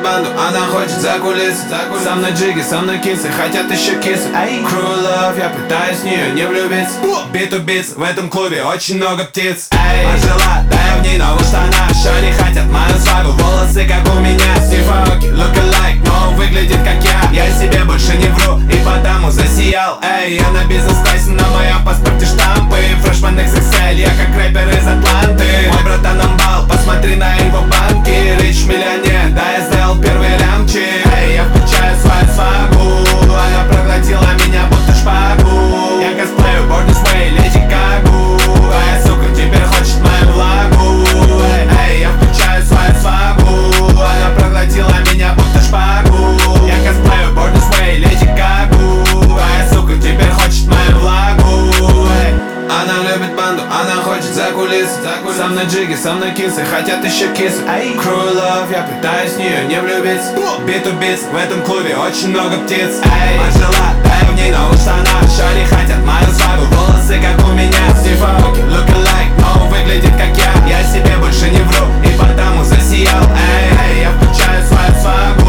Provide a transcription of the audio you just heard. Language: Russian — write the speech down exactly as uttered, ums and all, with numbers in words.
банду, она хочет за кулисы. Со мной джиги, со мной кисы, хотят еще кисы. Crew love, я пытаюсь в нее не влюбиться. Бит убийц, в этом клубе очень много птиц. Пожила, да я в ней новых штанах. Шоли хотят мою свагу, волосы как у меня. Стив Аоки, look alike, но он выглядит как я. Я себе больше не вру и потому засиял. Эй, я на бизнес-классе, на моем паспорте штампы. Фрешмен икс икс эль, я как рэпер из Атланты. Мой братан амбал, посмотри на его банки. Рич миллионер, да я сделал первый лямчик. Эй, я включаю свою свагу, она проглотила меня будто шпагу. Я косплею Born This Way, Леди Гагу. А я, сука, теперь хочет мою влагу. Эй, эй, я включаю свою свагу, она проглотила меня будто шпагу. Я косплею Born This Way, Леди Гагу. А я, сука, теперь хочет мою влагу. Эй. Она любит банду, она хочет за кулисы. Со мной джиги, со мной кисы, хотят еще кисы. Crew love, я пытаюсь в нее не влюбиться. Бит убийц, в этом клубе очень много птиц. Пожила, да я в ней новых штанах. Шоли хотят мою свагу, волосы как у меня. Стив Аоки, look alike, но он выглядит как я. Я себе больше не вру и потому засиял. Эй, эй, я включаю свою свагу,